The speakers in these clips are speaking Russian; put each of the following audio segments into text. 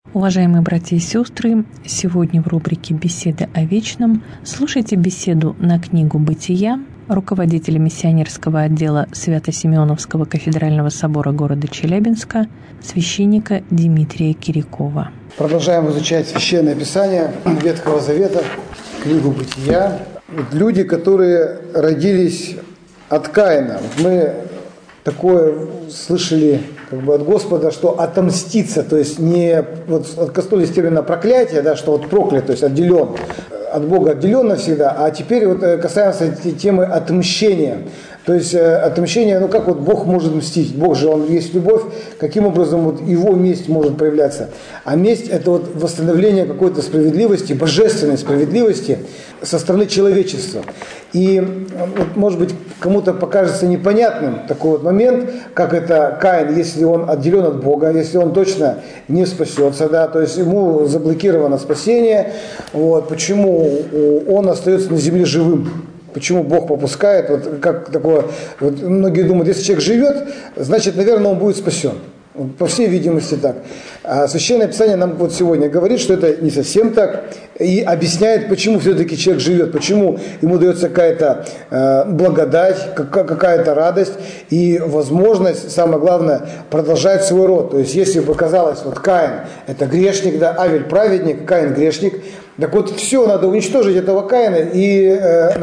Уважаемые братья и сестры, сегодня в рубрике «Беседы о вечном» слушайте беседу на книгу «Бытия» руководителя миссионерского отдела Свято-Симеоновского кафедрального собора города Челябинска, священника Дмитрия Кирякова. Продолжаем изучать Священное Писание Ветхого Завета, книгу «Бытия». Люди, которые родились от Каина. Мы такое слышали от Господа, что отомститься, то есть не коснулись термина проклятия, да, что проклят, то есть отделен, от Бога отделен навсегда, а теперь касаемся темы отмщения. То есть отмщение, как Бог может мстить? Бог же, Он есть любовь, каким образом Его месть может проявляться? А месть – это восстановление какой-то справедливости, божественной справедливости со стороны человечества. И, может быть, кому-то покажется непонятным такой момент, как это Каин, если он отделен от Бога, если он точно не спасется, да, то есть ему заблокировано спасение, почему он остается на земле живым? Почему Бог попускает, как такое, многие думают, если человек живет, значит, наверное, он будет спасен. По всей видимости так. А Священное Писание нам сегодня говорит, что это не совсем так, и объясняет, почему все-таки человек живет, почему ему дается какая-то благодать, какая-то радость и возможность, самое главное, продолжать свой род. То есть, если бы казалось, Каин это грешник, да, Авель праведник, Каин грешник, так все, надо уничтожить этого Каина, и,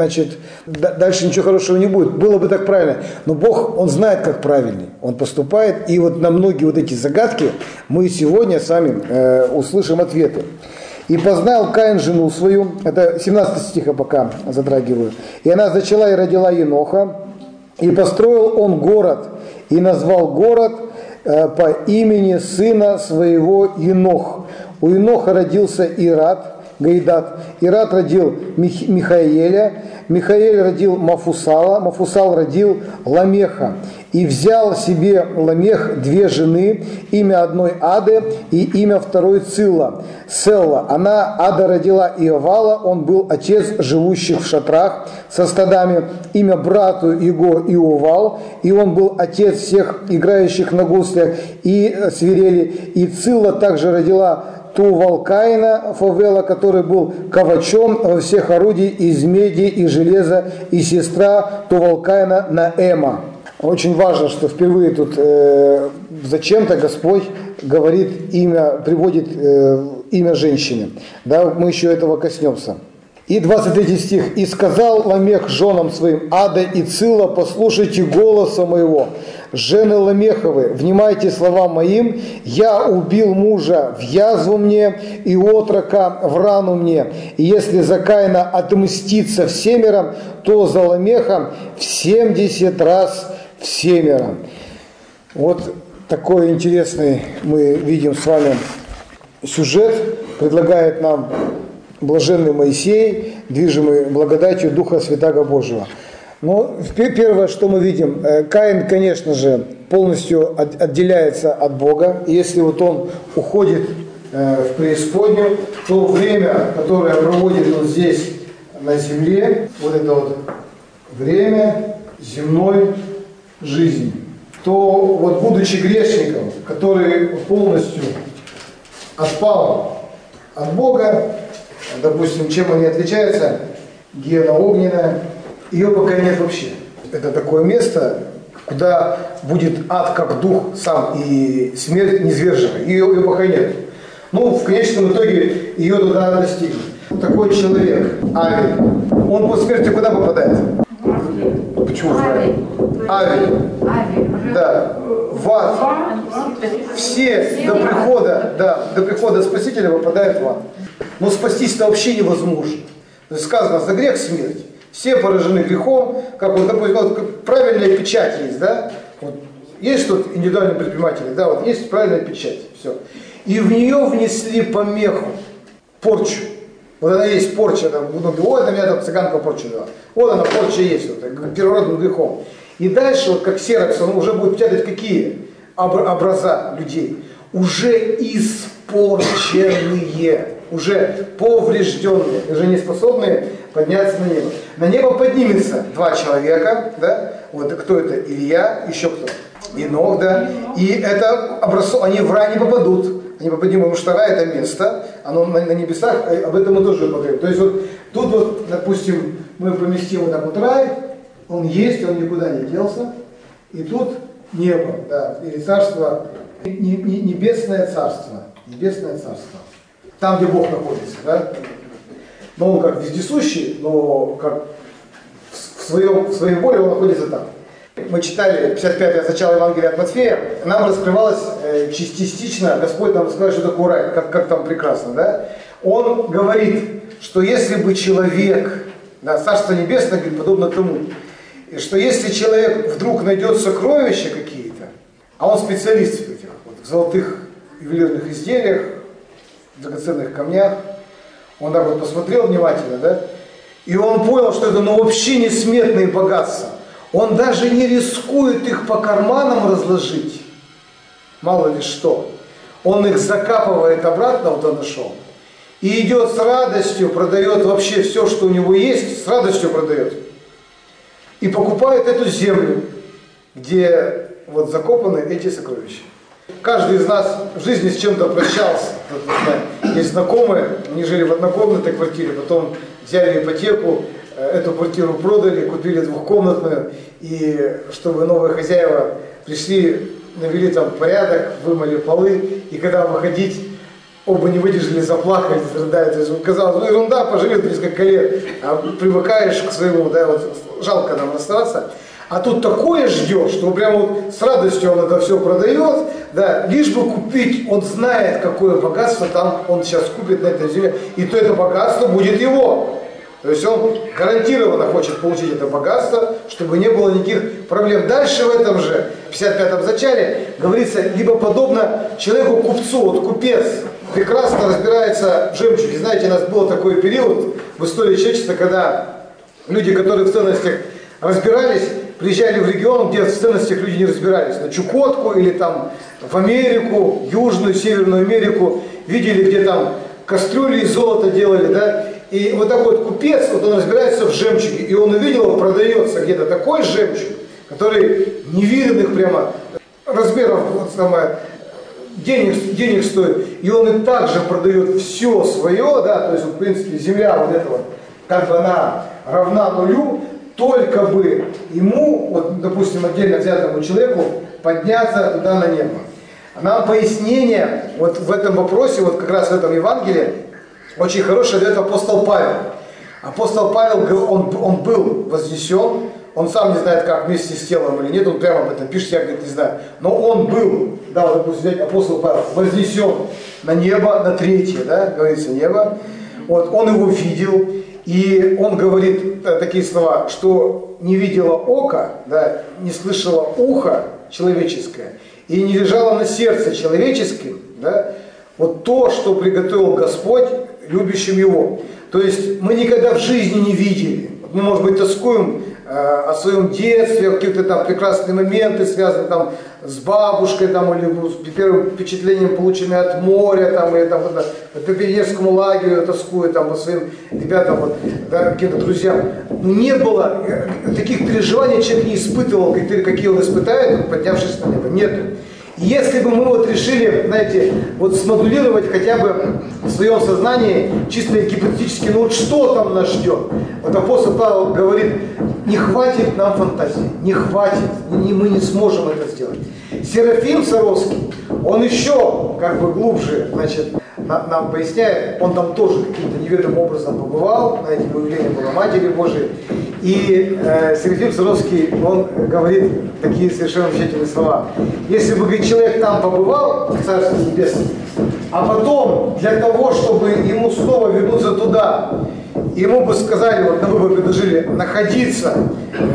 дальше ничего хорошего не будет. Было бы так правильно. Но Бог, Он знает, как правильный. Он поступает, и на многие эти загадки мы сегодня с вами услышим ответы. «И познал Каин жену свою», это 17 стиха пока затрагиваю, «и она зачала и родила Еноха, и построил он город, и назвал город по имени сына своего Енох. У Еноха родился Ирад, Ирад родил Михаэля, Михаэль родил Мафусала, Мафусал родил Ламеха. И взял себе Ламех две жены, имя одной Ады и имя второй Цилла, Селла. Она, Ада, родила Иовала, он был отец живущих в шатрах со стадами, имя брату его Иовал, и он был отец всех играющих на гуслях и свирели. И Цилла также родила Тувал-Каина, Фовела, который был ковачом во всех орудий из меди и железа, и сестра Тувал-Каина Наэма. Очень важно, что впервые тут зачем-то Господь говорит приводит имя женщины. Да, мы еще этого коснемся. И 23 стих. «И сказал Ламех женам своим, Ада и Цилла, послушайте голоса моего, жены Ламеховы, внимайте словам моим, я убил мужа в язву мне и отрока в рану мне, и если за Каина отмститься всемером, то за Ламеха в 70 раз всемером». Такой интересный мы видим с вами сюжет, предлагает нам блаженный Моисей, движимый благодатью Духа Святаго Божьего. Но первое, что мы видим, Каин, конечно же, полностью отделяется от Бога. И если он уходит в преисподнюю, то время, которое проводит он здесь на земле, это время земной жизни, то будучи грешником, который полностью отпал от Бога, допустим, чем они отличаются, гиена огненная, ее пока нет вообще. Это такое место, куда будет ад как дух сам и смерть низвержена. Ее пока нет. В конечном итоге ее туда достигнут. Такой человек, Авель, он по смерти куда попадает? Почему? Авель. Да. В ад. Все до прихода Спасителя попадают в ад. Но спастись-то вообще невозможно. То есть сказано, за грех смерть. Все поражены грехом, как правильная печать есть, да? Есть тут индивидуальные предприниматели, да, есть правильная печать, все. И в нее внесли помеху, порчу. Она есть порча, это меня цыганка порчу дала. Она порча есть, первородным грехом. И дальше, как ксерокс, он уже будет печатать какие образа людей? Уже испорченные, уже поврежденные, уже не способные подняться на небо. На небо поднимется два человека, да? Кто это? Илья, еще кто? Енох, да? И это образцов, они в рай не попадут. они поднимут, потому что рай это место, оно на небесах, об этом мы тоже поговорим. То есть вот тут вот, допустим, мы поместим вот так вот рай, он есть, он никуда не делся, и тут небо, да, или царство, небесное царство, там, где Бог находится, да. Но он как вездесущий, но как в своей воле он находится там. Мы читали 55-е начало Евангелия от Матфея, нам раскрывалось частично, Господь нам раскрывает, что такое рай, как там прекрасно, да? Он говорит, что если бы человек, да, Царство Небесное, говорит, подобно тому, что если человек вдруг найдет сокровища какие-то, а он специалист в этих, вот, в золотых ювелирных изделиях, в драгоценных камнях, он так вот посмотрел внимательно, да, и он понял, что это вообще несметные богатства. Он даже не рискует их по карманам разложить, мало ли что. Он их закапывает обратно, вот он нашел, и идет с радостью, продает вообще все, что у него есть, с радостью продает. И покупает эту землю, где вот закопаны эти сокровища. Каждый из нас в жизни с чем-то обращался. Есть знакомые, они жили в однокомнатной квартире, потом взяли ипотеку, эту квартиру продали, купили двухкомнатную, и чтобы новые хозяева пришли, навели там порядок, вымыли полы, и когда выходить, оба не выдержали, заплакали, зарыдали. То есть казалось, ну ерунда, поживет несколько лет, а привыкаешь к своему, да, вот жалко нам расстаться. А тут такое ждешь, что прямо вот с радостью он это все продает, да, лишь бы купить, он знает, какое богатство там он сейчас купит на этой земле, и то это богатство будет его. То есть он гарантированно хочет получить это богатство, чтобы не было никаких проблем. Дальше в этом же, в 55-м зачале, говорится, либо подобно человеку-купцу, вот купец прекрасно разбирается в жемчуге. Знаете, у нас был такой период в истории человечества, когда люди, которые в ценностях разбирались, приезжали в регион, где в ценностях люди не разбирались, на Чукотку или там в Америку, Южную, Северную Америку, видели, где там кастрюли из золота делали, да, и вот такой вот купец, вот он разбирается в жемчуге, и он увидел, продается где-то такой жемчуг, который невиданных прямо размеров, вот самое, денег стоит, и он и также продает все свое, да, то есть, в принципе, земля вот этого, как бы она равна нулю, только бы ему, вот, допустим, отдельно взятому человеку, подняться туда на небо. Нам пояснение вот в этом вопросе, вот как раз в этом Евангелии, очень хорошее дает апостол Павел. Апостол Павел, он был вознесен, он сам не знает, как вместе с телом или нет, он прямо об этом пишет, я, говорит, не знаю. Но он был, да, вот, допустим, взять апостол Павел, вознесен на небо, на третье, да, говорится, небо. Вот, он его видел, и он говорит такие слова, что не видело око, да, не слышало ухо человеческое, и не лежало на сердце человеческим, да, вот то, что приготовил Господь любящим Его. То есть мы никогда в жизни не видели. Мы, может быть, тоскуем о своем детстве, какие-то там прекрасные моменты, связанные там с бабушкой, там, или с первым впечатлением, полученным от моря, там, или там, по пионерскому лагерю тоскует, там, по своим ребятам, вот, да, каким-то друзьям. Но не было таких переживаний, человек не испытывал, какие он испытает, поднявшись на небо. Нету. И если бы мы вот решили, знаете, вот смодулировать хотя бы в своем сознании, чисто гипотетически, ну вот что там нас ждет? Вот апостол Павел говорит, не хватит нам фантазии, не хватит, мы не сможем это сделать. Серафим Саровский, он еще как бы глубже, значит, нам поясняет, он там тоже каким-то неведомым образом побывал, на этим явлением была Матери Божией. И Серафим Саровский, он говорит такие совершенно замечательные слова. Если бы, говорит, человек там побывал, в Царстве Небесном, а потом для того, чтобы ему снова вернуться туда, ему бы сказали, вот мы бы предложили находиться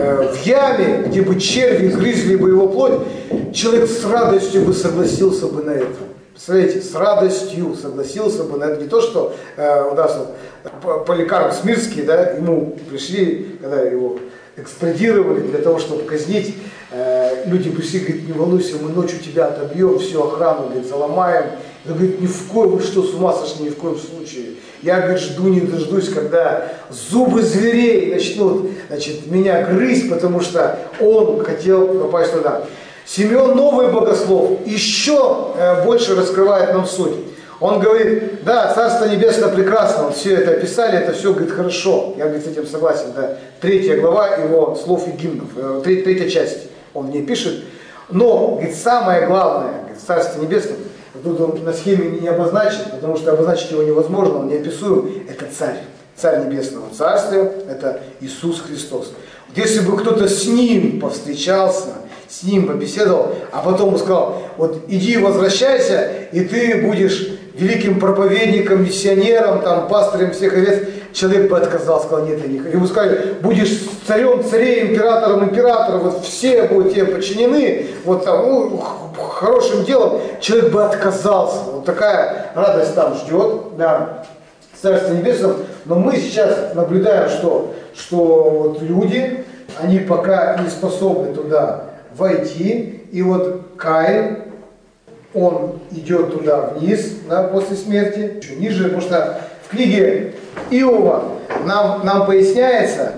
в яме, где бы черви грызли бы его плоть, человек с радостью бы согласился бы на это. Представляете, с радостью согласился бы на это. Не то, что у нас вот, Поликарп Смирский, да, ему пришли, когда его экстрадировали для того, чтобы казнить, люди пришли, говорит, не волнуйся, мы ночью тебя отобьем, всю охрану, говорит, заломаем. Он говорит, ни в коем, вы что, с ума сошли, ни в коем случае. Я, говорит, жду, не дождусь, когда зубы зверей начнут, значит, меня грызть, потому что он хотел попасть туда. Симеон, новый богослов, еще больше раскрывает нам суть. Он говорит, да, Царство Небесное прекрасно, вот все это описали, это все, говорит, хорошо. Я, говорит, с этим согласен. Да. 3 глава его слов и гимнов, 3 часть он в ней пишет. Но, говорит, самое главное, говорит, в Царстве Небесном, тут он на схеме не обозначен, потому что обозначить его невозможно, он неописуем, это царь. Царь Небесного Царствия, это Иисус Христос. Вот если бы кто-то с ним повстречался, с ним побеседовал, а потом сказал, вот иди возвращайся, и ты будешь великим проповедником, миссионером, там, пастырем всех овец, человек бы отказался, сказал, нет, я не хочу. Ему сказали, будешь царем, царей, императором, вот все будут тебе подчинены, вот там, ну, хорошим делом, человек бы отказался. Вот такая радость там ждет, да, в Царстве Небесном. Но мы сейчас наблюдаем, что вот люди, они пока не способны туда войти, и вот Каин, он идет туда вниз, да, после смерти, еще ниже, потому что в книге Иова нам поясняется,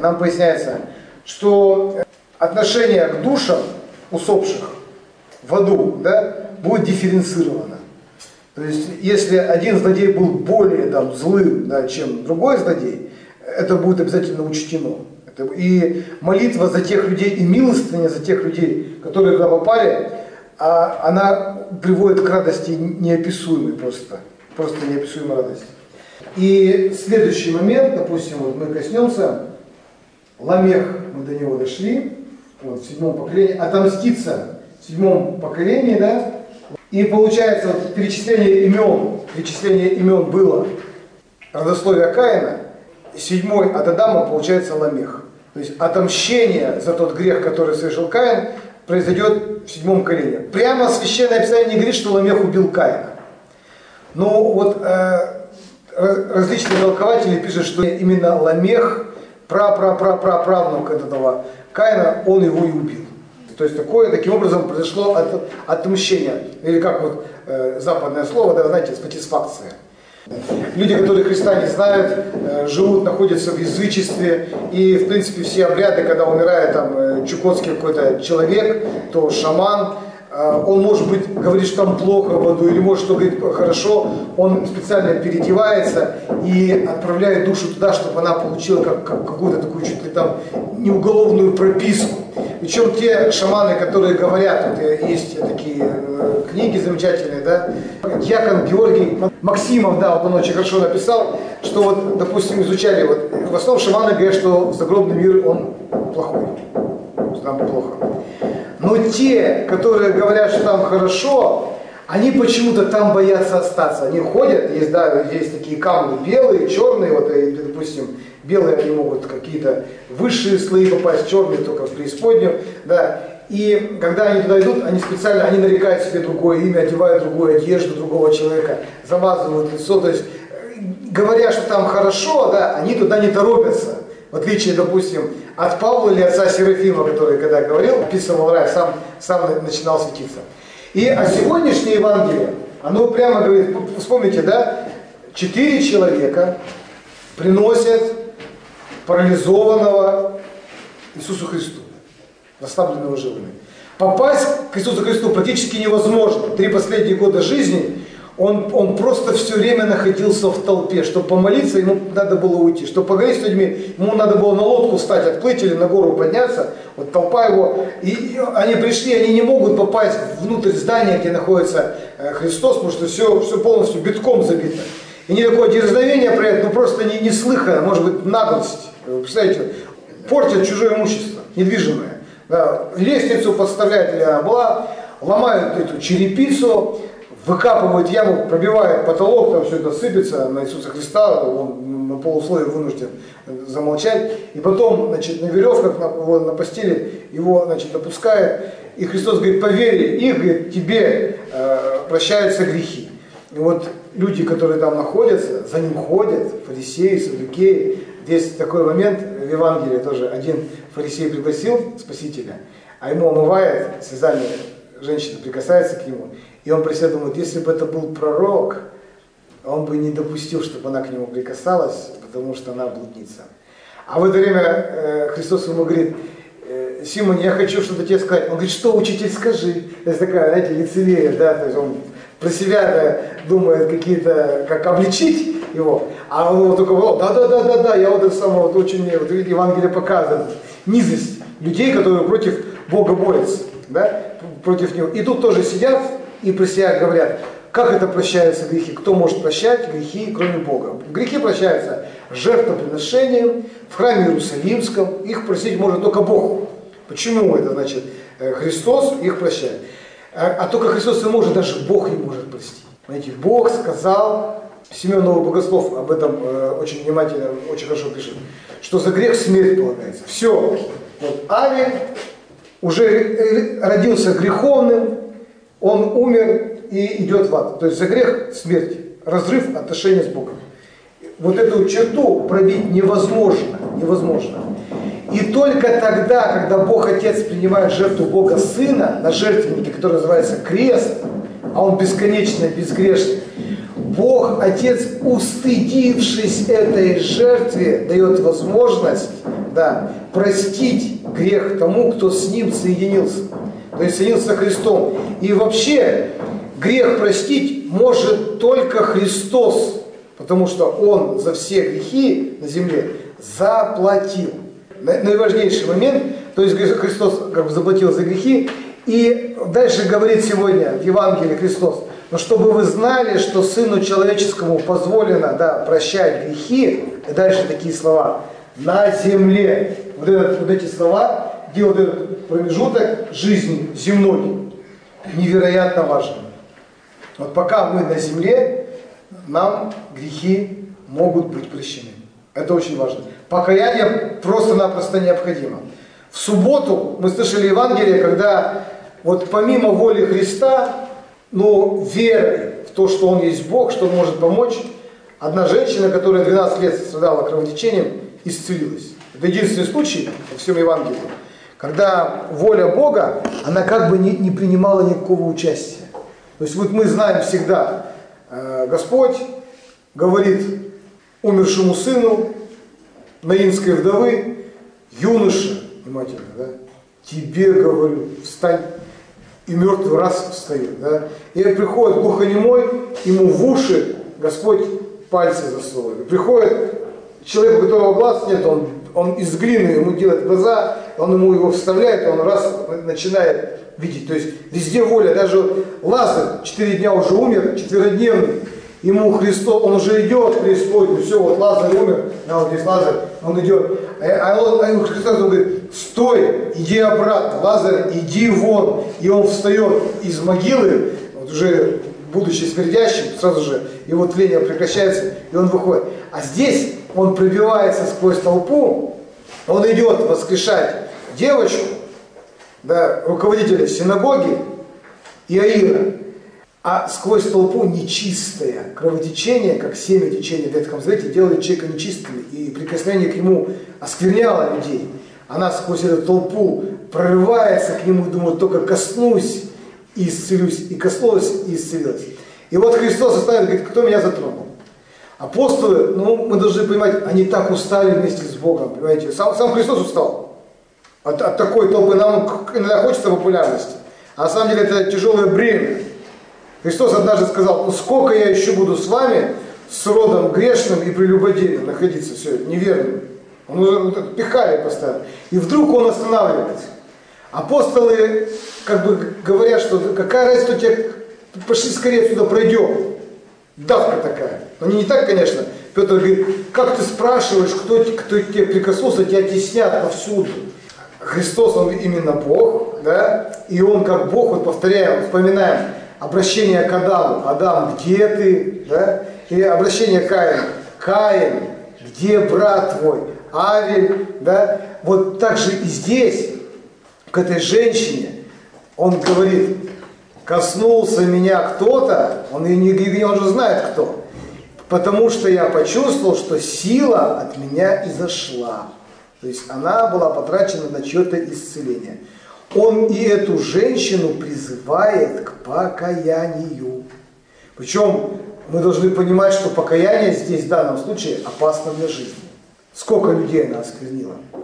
что отношение к душам усопших в аду, да, будет дифференцировано. То есть, если один злодей был более там, злым, да, чем другой злодей, это будет обязательно учтено. И молитва за тех людей, и милостыня за тех людей, которые туда попали, она приводит к радости неописуемой просто неописуемой радости. И следующий момент, допустим, вот мы коснемся, Ламех, мы до него дошли, вот, в 7 поколении, отомститься в 7 поколении, да, и получается, вот, перечисление имен было родословие Каина, 7 от Адама получается Ламех. То есть отомщение за тот грех, который совершил Каин, произойдет в 7 колене. Прямо Священное Писание не говорит, что Ламех убил Каина. Но вот различные толкователи пишут, что именно Ламех, правнук этого Каина, он его и убил. То есть таким образом произошло отмщение. Или как вот западное слово, да, знаете, сатисфакция. Люди, которые Христа не знают, живут, находятся в язычестве, и, в принципе, все обряды, когда умирает там чукотский какой-то человек, то шаман, он, может быть, говорит, что там плохо в аду, или может, что говорит хорошо, он специально переодевается и отправляет душу туда, чтобы она получила какую-то такую чуть ли там неуголовную прописку. Причем те шаманы, которые говорят, вот есть такие книги замечательные, да, Дьякон Георгий Максимов, да, вот он очень хорошо написал, что вот, допустим, изучали, вот, в основном шаманы говорят, что загробный мир, он плохой, что там плохо. Но те, которые говорят, что там хорошо, они почему-то там боятся остаться. Они ходят, есть, да, есть такие камни белые, черные, вот, и, допустим, белые они могут какие-то высшие слои попасть, черные только в преисподнюю, да. И когда они туда идут, они нарекают себе другое имя, одевают другую одежду другого человека, замазывают лицо. То есть, говоря, что там хорошо, да, они туда не торопятся. В отличие, допустим, от Павла или отца Серафима, который, когда говорил, описывал рай, сам начинал светиться. А сегодняшнее Евангелие, оно прямо говорит, вспомните, да, 4 человека приносят парализованного Иисусу Христу, расслабленного живыми. Попасть к Иисусу Христу практически невозможно. 3 последние года жизни он просто все время находился в толпе. Чтобы помолиться, ему надо было уйти. Чтобы поговорить с людьми, ему надо было на лодку встать, отплыть или на гору подняться. Вот толпа его. И они пришли, они не могут попасть внутрь здания, где находится Христос, потому что все полностью битком забито. И не такое дерзновение проявляет, просто неслыханное, может быть, наглость. Представляете, портят чужое имущество, недвижимое. Да, лестницу подставляют, или она была, ломают эту черепицу, выкапывают яму, пробивают потолок, там все это сыпется на Иисуса Христа, он на полусловие вынужден замолчать. И потом, значит, на веревках, на постели его, значит, опускает. И Христос говорит, по вере их, говорит, тебе прощаются грехи. И вот люди, которые там находятся, за ним ходят, фарисеи, саддукеи. Здесь такой момент в Евангелии тоже. Один фарисей пригласил Спасителя, а ему омывает слезами, женщина прикасается к нему. И он про себя думает, если бы это был пророк, он бы не допустил, чтобы она к нему прикасалась, потому что она блудница. А в это время Христос ему говорит, Симон, я хочу что-то тебе сказать. Он говорит, что, учитель, скажи. Это такая, знаете, лицемерие, да, то есть он про себя думает какие-то, как обличить его, а он вот только, да, я вот это самое, вот очень, вот видите, Евангелие показывает, низость людей, которые против Бога борются, да, против Него. И тут тоже сидят и про себя говорят, как это прощаются грехи, кто может прощать грехи, кроме Бога. Грехи прощаются жертвоприношением в храме Иерусалимском, их простить может только Бог. Почему это значит? Христос их прощает. А только Христос и может, даже Бог не может простить. Понимаете, Бог сказал, Симеон Новый Богослов об этом очень внимательно, очень хорошо пишет, что за грех смерть полагается. Все. Вот Авель уже родился греховным, он умер и идет в ад. То есть за грех смерть, разрыв отношений с Богом. Вот эту черту пробить невозможно. И только тогда, когда Бог Отец принимает жертву Бога Сына на жертвеннике, который называется крест, а он бесконечно безгрешный, Бог Отец, устыдившись этой жертве, дает возможность, да, простить грех тому, кто с Ним соединился. То есть соединился со Христом. И вообще грех простить может только Христос, потому что Он за все грехи на земле заплатил. Наиважнейший момент, то есть Христос как бы заплатил за грехи, и дальше говорит сегодня в Евангелии Христос, но чтобы вы знали, что Сыну Человеческому позволено, да, прощать грехи, и дальше такие слова, на земле, вот эти слова делают этот промежуток жизни земной невероятно важным. Вот пока мы на земле, нам грехи могут быть прощены. Это очень важно. Покаяние просто-напросто необходимо. В субботу мы слышали Евангелие, когда вот помимо воли Христа, но верой в то, что Он есть Бог, что Он может помочь, одна женщина, которая 12 лет страдала кровотечением, исцелилась. Это единственный случай во всем Евангелии, когда воля Бога, она как бы не принимала никакого участия. То есть вот мы знаем всегда, Господь говорит умершему сыну наинской вдовы, юноша, внимательно, да, тебе говорю, встань, и мертвый раз встает. Да. И приходит глухонемой, ему в уши Господь пальцы засовывает. Приходит человек, у которого глаз нет, он из глины, ему делает глаза, он ему его вставляет, и он раз начинает видеть. То есть везде воля, даже Лазарь 4 дня уже умер, 4-дневный. Ему Христос, он уже идет в преисподнюю, все, вот Лазарь умер, вот здесь Лазарь, он идет. А Христос говорит, стой, иди обратно, Лазарь, иди вон. И он встает из могилы, вот уже будучи смердящим, сразу же его тление прекращается, и он выходит. А здесь он пробивается сквозь толпу, он идет воскрешать девочку, да, руководителя синагоги Иаира, а сквозь толпу нечистое кровотечение, как семя течения в Ветхом Завете, делает человека нечистым, и прикосновение к нему оскверняло людей. Она сквозь эту толпу прорывается к нему и думает, только коснусь и исцелюсь, и коснулась и исцелилась. И вот Христос оставит, говорит, кто меня затронул? Апостолы, ну, мы должны понимать, они так устали вместе с Богом, понимаете, сам Христос устал от такой толпы, нам иногда хочется популярности, а на самом деле это тяжелое бремя. Христос однажды сказал, ну сколько я еще буду с вами, с родом грешным и прелюбодейным находиться, все, неверным. Он уже пихали постоянно. И вдруг он останавливается. Апостолы как бы говорят, что какая разница у тебя, пошли скорее отсюда, пройдем. Давка такая. Они не так, конечно. Петр говорит, как ты спрашиваешь, кто тебе прикоснулся, тебя теснят повсюду. Христос, Он именно Бог, да, и Он как Бог, вот повторяем, вспоминаем, обращение к Адаму. Адам, где ты? Да? И обращение к Каину. Каин, где брат твой? Авель. Да? Вот так же и здесь, к этой женщине, он говорит, коснулся меня кто-то, он же знает кто. Потому что я почувствовал, что сила от меня изошла. То есть она была потрачена на чье-то исцеление. Он и эту женщину призывает к покаянию. Причем мы должны понимать, что покаяние здесь в данном случае опасно для жизни. Сколько людей она осквернила.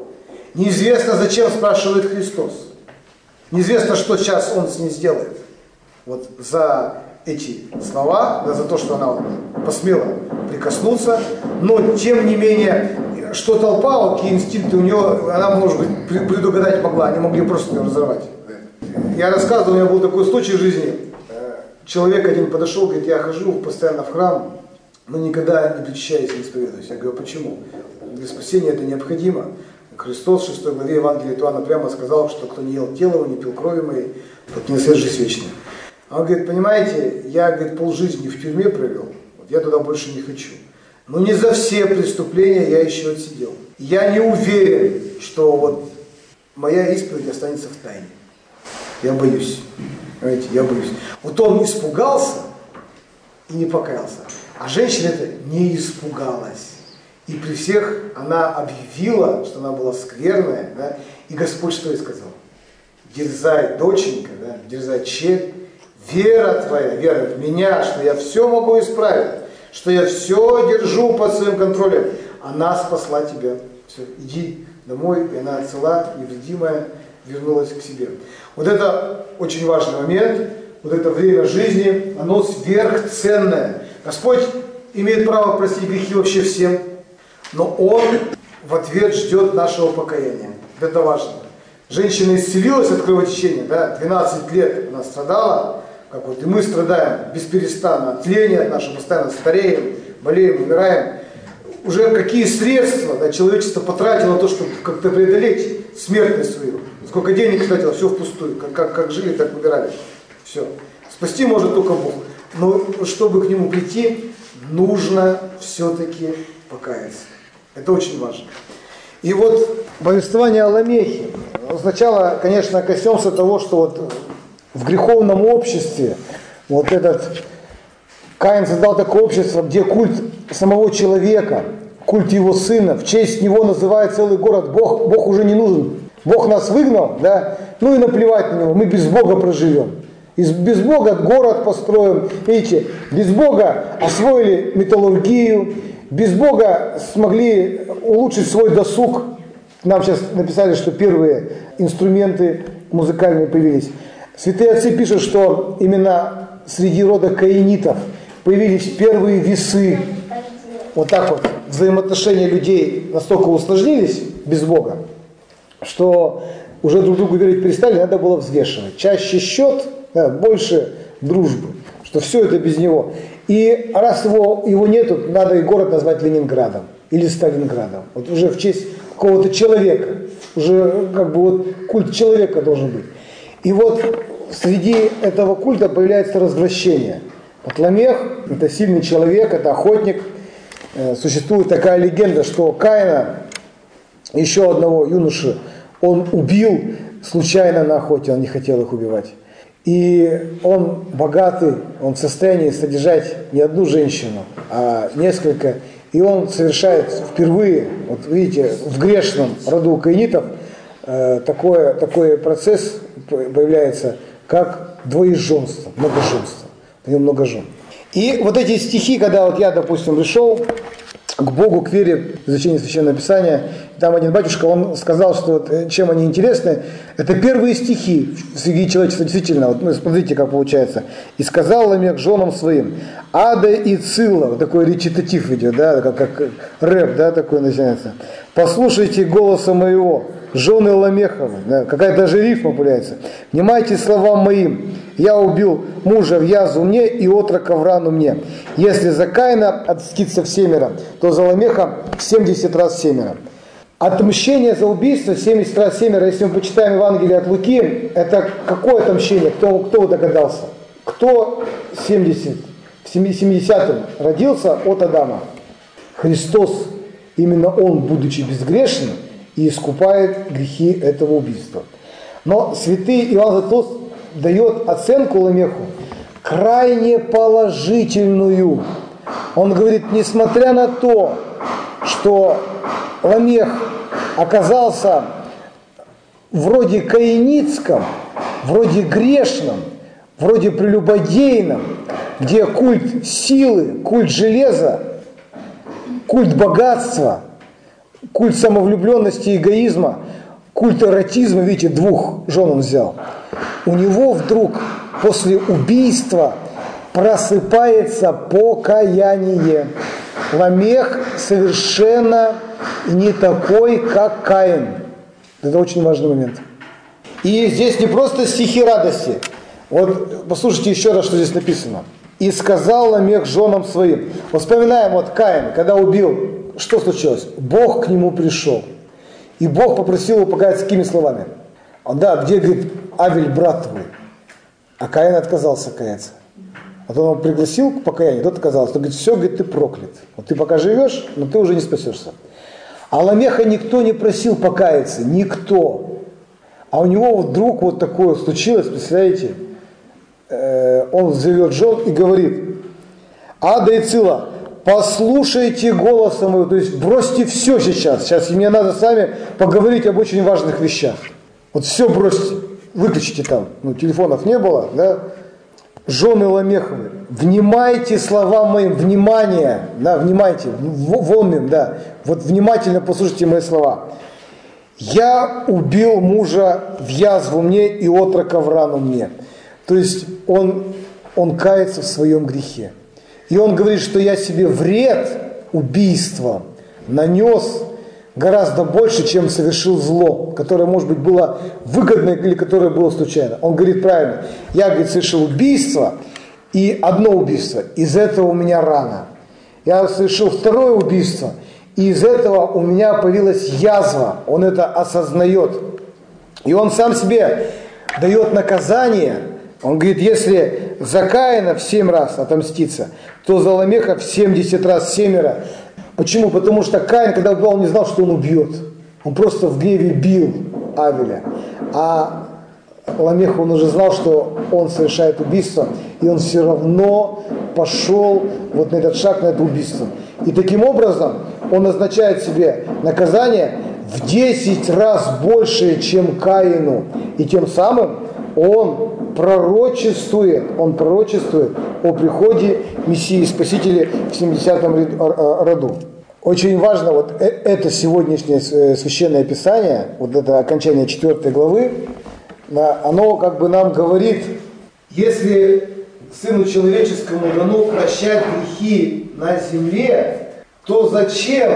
Неизвестно, зачем спрашивает Христос. Неизвестно, что сейчас Он с ней сделает. Вот за эти слова, да, за то, что она посмела прикоснуться, но тем не менее, что толпа, вот какие инстинкты у нее, она, может быть, предугадать могла, они могли просто ее разорвать. Я рассказывал, у меня был такой случай в жизни. Человек один подошел, говорит, я хожу постоянно в храм, но никогда не причащаюсь и не исповедуюсь. Я говорю, почему? Для спасения это необходимо. Христос в 6 главе Евангелия от Иоанна прямо сказал, что кто не ел тело его, не пил крови моей, тот не наследует жизнь вечную. Он говорит, понимаете, я, говорит, полжизни в тюрьме провел, вот я туда больше не хочу. Но не за все преступления я еще отсидел. Я не уверен, что вот моя исповедь останется в тайне. Я боюсь. Понимаете, я боюсь. Вот он испугался и не покаялся. А женщина это не испугалась. И при всех она объявила, что она была скверная. Да? И Господь что ей сказал? Дерзай, доченька, да? Дерзай, черь. Вера твоя, вера в меня, что я все могу исправить, что я все держу под своим контролем. Она спасла тебя. Все, иди домой, и она цела, невредимая, вернулась к себе. Вот это очень важный момент, вот это время жизни, оно сверхценное. Господь имеет право простить грехи вообще всем, но Он в ответ ждет нашего покаяния. Это важно. Женщина исцелилась от кровотечения, да, 12 лет она страдала, как вот и мы страдаем бесперестанно от тления, нашего постоянно стареем, болеем, умираем. Уже какие средства, да, человечество потратило на то, чтобы как-то преодолеть смертность свою. Сколько денег тратило, все впустую. Как жили, так умирали. Все. Спасти может только Бог. Но чтобы к Нему прийти, нужно все-таки покаяться. Это очень важно. И вот повествование о Ламехе. Сначала, конечно, коснемся того, что вот в греховном обществе вот этот Каин создал такое общество, где культ самого человека, культ его сына, в честь него называет целый город. Бог уже не нужен. Бог нас выгнал, да? Ну и наплевать на него, мы без Бога проживем. Без Бога город построим. Видите, без Бога освоили металлургию, без Бога смогли улучшить свой досуг. Нам сейчас написали, что первые инструменты музыкальные появились. Святые отцы пишут, что именно среди рода каинитов появились первые весы. Вот так вот взаимоотношения людей настолько усложнились без Бога, что уже друг другу верить перестали, надо было взвешивать. Чаще счет, да, больше дружбы, что все это без него. И раз его нету, надо и город назвать Ленинградом или Сталинградом. Вот уже в честь какого-то человека, уже как бы вот культ человека должен быть. И вот среди этого культа появляется развращение. Вот Ламех – это сильный человек, это охотник. Существует такая легенда, что Каина, еще одного юношу, он убил случайно на охоте, он не хотел их убивать. И он богатый, он в состоянии содержать не одну женщину, а несколько. И он совершает впервые, вот видите, в грешном роду каинитов такой процесс появляется, как двоеженство, многоженство. У него много жен. И вот эти стихи, когда вот я, допустим, пришел к Богу, к вере, в изучении Священного Писания, там один батюшка, он сказал, что вот, чем они интересны, это первые стихи среди человечества, действительно, вот, ну, смотрите, как получается. «И сказал Ламех женам своим, Ада и Цилла», вот такой речитатив идет, да, как рэп, да, такой начинается. «Послушайте голоса моего, жены Ламеховы», да, какая-то даже рифма появляется. «Внимайте словам моим, я убил мужа в язву мне и отрока в рану мне. Если за Каина отмстится в семеро, то за Ламеха 70 раз семеро». Отмщение за убийство 70 раз семеро, если мы почитаем Евангелие от Луки, это какое отмщение? Кто догадался? Кто в 70-м родился от Адама? Христос. Именно Он, будучи безгрешным, и искупает грехи этого убийства. Но святый Иоанн Златоуст дает оценку Ламеху крайне положительную. Он говорит, несмотря на то, что Ламех оказался вроде каинитском, вроде грешном, вроде прелюбодейном, где культ силы, культ железа, культ богатства, культ самовлюбленности и эгоизма, культ эротизма, видите, 2 жен он взял. У него вдруг после убийства просыпается покаяние. Ламех совершенно не такой, как Каин. Это очень важный момент. И здесь не просто стихи радости. Вот послушайте еще раз, что здесь написано. «И сказал Ламех женам своим». Вот вспоминаем, вот Каин, когда убил, что случилось? Бог к нему пришел. И Бог попросил его покаяться какими словами? Да, где, говорит, Авель, брат твой? А Каин отказался каяться. А то он его пригласил к покаянию, тот отказался. Он говорит, все, говорит, ты проклят. Вот ты пока живешь, но ты уже не спасешься. А Ламеха никто не просил покаяться, никто. А у него вдруг вот такое случилось, представляете? Он зовет жен и говорит, Ада и Цила, послушайте голоса моего, то есть бросьте все сейчас. Сейчас мне надо с вами поговорить об очень важных вещах. Вот все бросьте, выключите там. Телефонов не было, да? Жены Ламеховы, внимайте словам моим, внимание, да, внимайте, волним, да, вот внимательно послушайте мои слова. Я убил мужа в язву мне и отрока в рану мне. То есть он кается в своем грехе. И он говорит, что я себе вред убийством нанес гораздо больше, чем совершил зло, которое, может быть, было выгодно или которое было случайно. Он говорит правильно, я, говорит, совершил убийство, и одно убийство, из этого у меня рана. Я совершил 2 убийство, и из этого у меня появилась язва. Он это осознает. И он сам себе дает наказание. Он говорит, если за Каина в 7 раз отомститься, то за Ламеха в 70 раз 7. Почему? Потому что Каин, когда убил, он не знал, что он убьет. Он просто в гневе бил Авеля. А Ламех, он уже знал, что он совершает убийство, и он все равно пошел вот на этот шаг, на это убийство. И таким образом он назначает себе наказание в 10 раз больше, чем Каину. И тем самым он пророчествует о приходе Мессии Спасителя в 70-м роду. Очень важно вот это сегодняшнее священное писание, вот это окончание 4 главы, оно как бы нам говорит, если Сыну Человеческому дано прощать грехи на земле, то зачем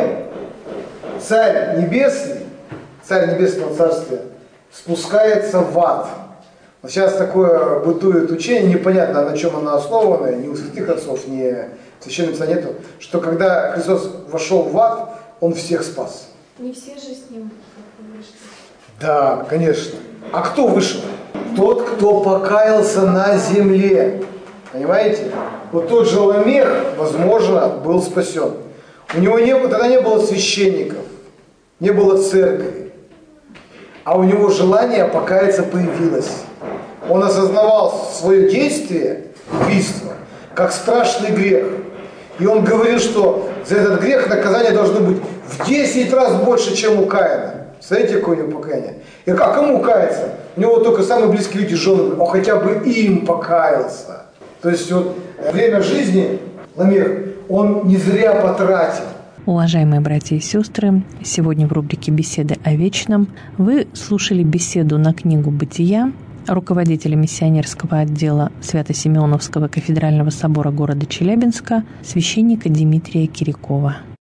Царь Небесный, Царь Небесного Царствия, спускается в ад? Сейчас такое бытует учение, непонятно, на чем оно основано, ни у святых отцов, ни в Священном Писании нету, что когда Христос вошел в ад, Он всех спас. Не все же с Ним вышли. Да, конечно. А кто вышел? Тот, кто покаялся на земле. Понимаете? Вот тот же Ламех, возможно, был спасен. У него тогда не было священников, не было церкви. А у него желание покаяться появилось. Он осознавал свое действие, убийство, как страшный грех. И он говорил, что за этот грех наказание должно быть в 10 раз больше, чем у Каина. Смотрите, какое у него покаяние. И а кому каяться? У него только самые близкие люди, жены, он хотя бы им покаялся. То есть вот время жизни Ламех, он не зря потратил. Уважаемые братья и сестры, сегодня в рубрике «Беседы о вечном» вы слушали беседу на книгу «Бытия» руководителя миссионерского отдела Свято-Симеоновского кафедрального собора города Челябинска, священника Дмитрия Кирякова.